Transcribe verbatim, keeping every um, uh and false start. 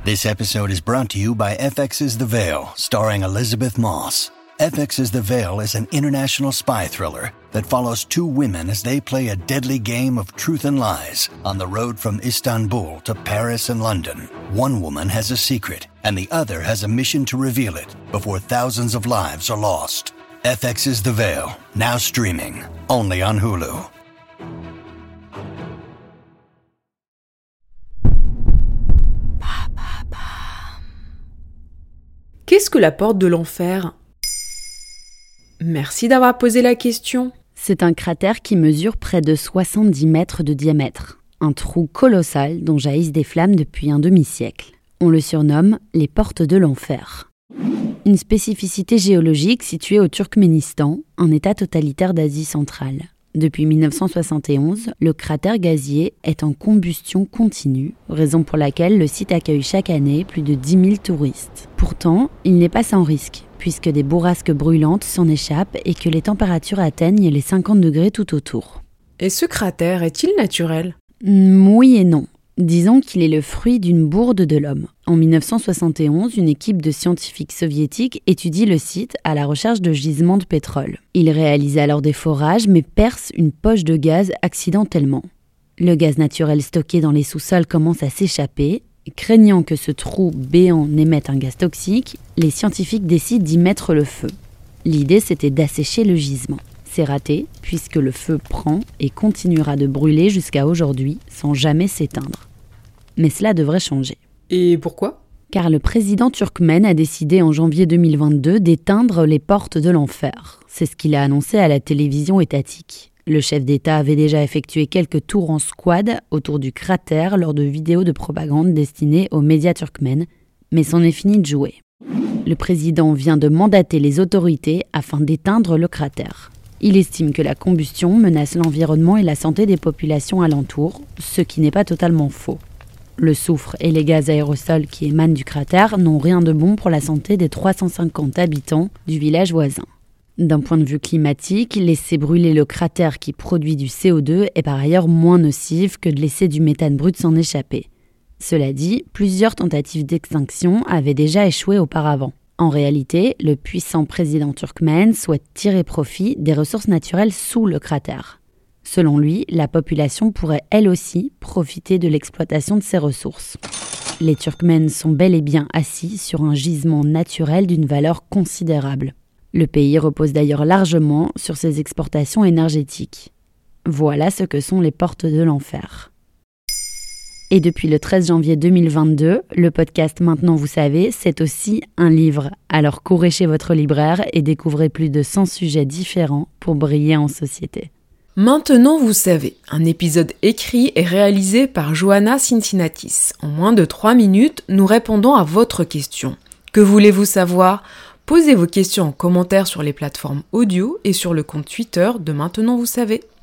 This episode is brought to you by F X's The Veil, starring Elizabeth Moss. F X's The Veil is an international spy thriller that follows two women as they play a deadly game of truth and lies on the road from Istanbul to Paris and London. One woman has a secret, and the other has a mission to reveal it before thousands of lives are lost. F X's The Veil, now streaming, only on Hulu. Qu'est-ce que la porte de l'enfer ? Merci d'avoir posé la question. C'est un cratère qui mesure près de soixante-dix mètres de diamètre. Un trou colossal dont jaillissent des flammes depuis un demi-siècle. On le surnomme les portes de l'enfer. Une spécificité géologique située au Turkménistan, un état totalitaire d'Asie centrale. Depuis dix-neuf cent soixante et onze, le cratère gazier est en combustion continue, raison pour laquelle le site accueille chaque année plus de dix mille touristes. Pourtant, il n'est pas sans risque, puisque des bourrasques brûlantes s'en échappent et que les températures atteignent les cinquante degrés tout autour. Et ce cratère est-il naturel ? Mmh, oui et non. Disons qu'il est le fruit d'une bourde de l'homme. En dix-neuf cent soixante et onze, une équipe de scientifiques soviétiques étudie le site à la recherche de gisements de pétrole. Ils réalisent alors des forages mais percent une poche de gaz accidentellement. Le gaz naturel stocké dans les sous-sols commence à s'échapper. Craignant que ce trou béant n'émette un gaz toxique, les scientifiques décident d'y mettre le feu. L'idée, c'était d'assécher le gisement. C'est raté, puisque le feu prend et continuera de brûler jusqu'à aujourd'hui sans jamais s'éteindre. Mais cela devrait changer. Et pourquoi ? Car le président turkmène a décidé en janvier deux mille vingt-deux d'éteindre les portes de l'enfer. C'est ce qu'il a annoncé à la télévision étatique. Le chef d'État avait déjà effectué quelques tours en squad autour du cratère lors de vidéos de propagande destinées aux médias turkmènes, mais c'en est fini de jouer. Le président vient de mandater les autorités afin d'éteindre le cratère. Il estime que la combustion menace l'environnement et la santé des populations alentours, ce qui n'est pas totalement faux. Le soufre et les gaz aérosols qui émanent du cratère n'ont rien de bon pour la santé des trois cent cinquante habitants du village voisin. D'un point de vue climatique, laisser brûler le cratère qui produit du C O deux est par ailleurs moins nocif que de laisser du méthane brut s'en échapper. Cela dit, plusieurs tentatives d'extinction avaient déjà échoué auparavant. En réalité, le puissant président turkmène souhaite tirer profit des ressources naturelles sous le cratère. Selon lui, la population pourrait elle aussi profiter de l'exploitation de ces ressources. Les Turkmènes sont bel et bien assis sur un gisement naturel d'une valeur considérable. Le pays repose d'ailleurs largement sur ses exportations énergétiques. Voilà ce que sont les portes de l'enfer. Et depuis le treize janvier deux mille vingt-deux, le podcast Maintenant vous savez, c'est aussi un livre. Alors courez chez votre libraire et découvrez plus de cent sujets différents pour briller en société. Maintenant vous savez, un épisode écrit et réalisé par Johanna Cincinnatis. En moins de trois minutes, nous répondons à votre question. Que voulez-vous savoir ? Posez vos questions en commentaire sur les plateformes audio et sur le compte Twitter de Maintenant vous savez.